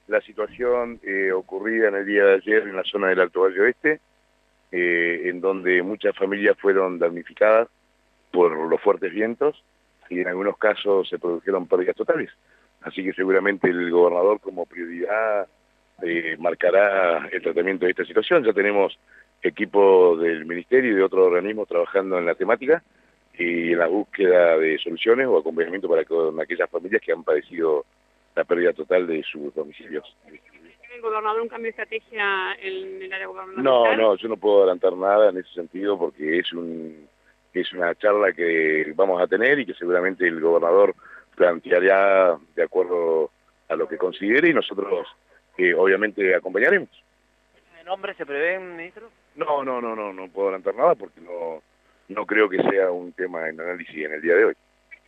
la situación ocurrida en el día de ayer en la zona del Alto Valle Oeste, en donde muchas familias fueron damnificadas por los fuertes vientos y en algunos casos se produjeron pérdidas totales. Así que seguramente el gobernador como prioridad marcará el tratamiento de esta situación. Ya tenemos equipos del Ministerio y de otros organismos trabajando en la temática y en la búsqueda de soluciones o acompañamiento para con aquellas familias que han padecido la pérdida total de sus domicilios. ¿Tiene el gobernador un cambio de estrategia en el área No, gubernamental? no, yo no puedo adelantar nada en ese sentido porque es una charla que vamos a tener y que seguramente el gobernador planteará de acuerdo a lo que considere y nosotros obviamente acompañaremos. ¿De nombre se prevén, ministro? No puedo adelantar nada porque no creo que sea un tema en análisis en el día de hoy.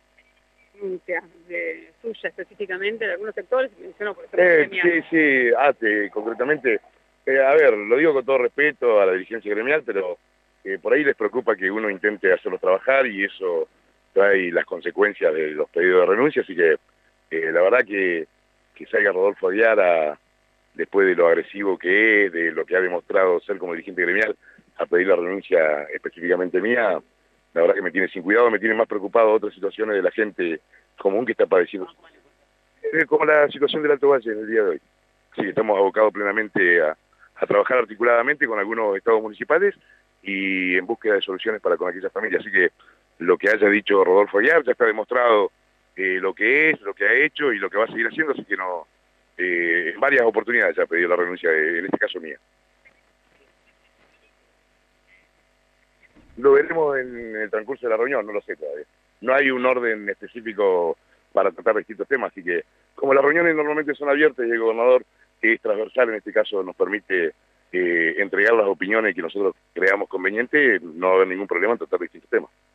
De suya específicamente, de algunos sectores, mencionó por ejemplo Concretamente, a ver, lo digo con todo respeto a la dirigencia gremial, pero por ahí les preocupa que uno intente hacerlos trabajar y eso trae las consecuencias de los pedidos de renuncia, así que la verdad que salga Rodolfo Aguiar después de lo agresivo que es, de lo que ha demostrado ser como dirigente gremial, a pedir la renuncia específicamente mía, la verdad que me tiene sin cuidado, me tiene más preocupado otras situaciones de la gente común que está padeciendo. Como la situación del Alto Valle en el día de hoy. Sí, estamos abocados plenamente a trabajar articuladamente con algunos estados municipales y en búsqueda de soluciones para con aquellas familias. Así que lo que haya dicho Rodolfo Aguiar ya está demostrado lo que es, lo que ha hecho y lo que va a seguir haciendo, así que no, en varias oportunidades ya ha pedido la renuncia, en este caso mía. Lo veremos en el transcurso de la reunión, no lo sé todavía. No hay un orden específico para tratar distintos temas, así que como las reuniones normalmente son abiertas y el gobernador, que es transversal en este caso, nos permite entregar las opiniones que nosotros creamos conveniente, no va a haber ningún problema en tratar distintos temas.